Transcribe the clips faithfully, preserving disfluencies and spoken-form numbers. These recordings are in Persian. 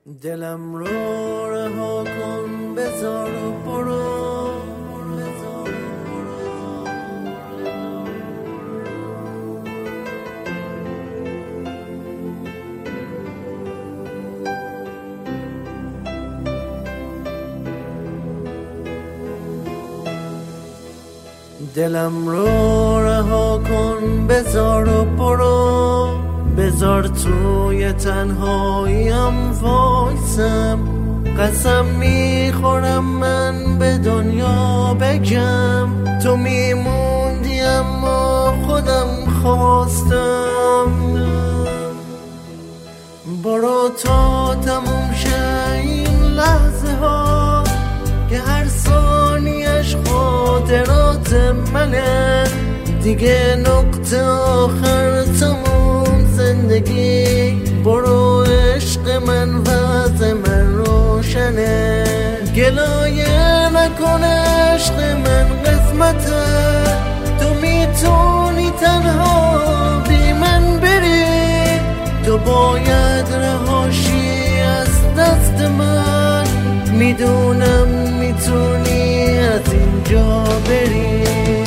دلم رو رها کن بذار و برو، بذار و برو. دلم رو رها کن بذار و برو، بذار توی تنهاییم وایسم. قسم میخورم من به دنیا بگم تو میموندی اما خودم خواستم. برو تا تموم شه این لحظه ها که هر ثانیش خاطرات منه. دیگه نقطه آخر تموم زندگی. برو عشق من وضع من روشنه. گلایه نکن عشق من قسمته. تو میتونی تنها بی من بری. تو باید رهاشی از دست من. میدونم میتونی از اینجا بری.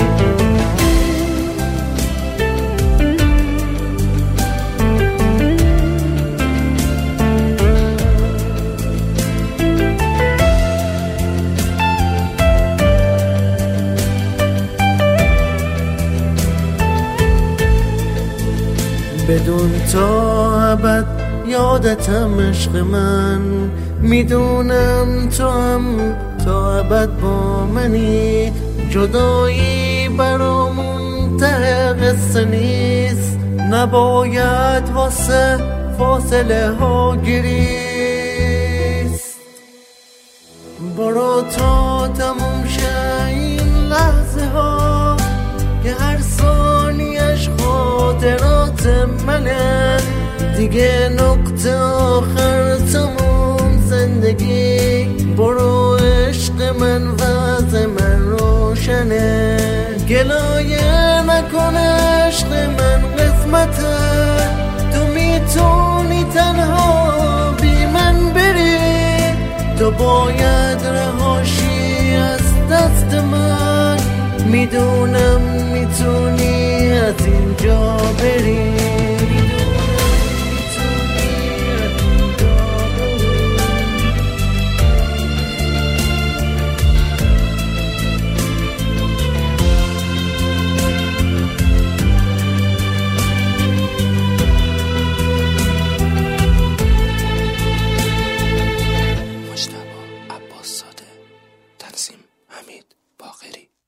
بدون تا ابد یادتم عشق من. میدونم تو هم تا ابد با منی. جدایی برامون ته قصه نیست. نباید واسه فاصله ها گریست. برو تا تموم شه این لحظه ها که هر ثانیش خاطرات منه. دیگه نقطه آخر تموم زندگی. برو عشق من وضع من روشنه. گلایه نکن عشق من قسمته. تو میتونی تنها بی من بری. تو باید رهاشی از دست من. میدونم میتونی از اینجا بری. مجتبی عباس زاده، تنظیم حمید باقری.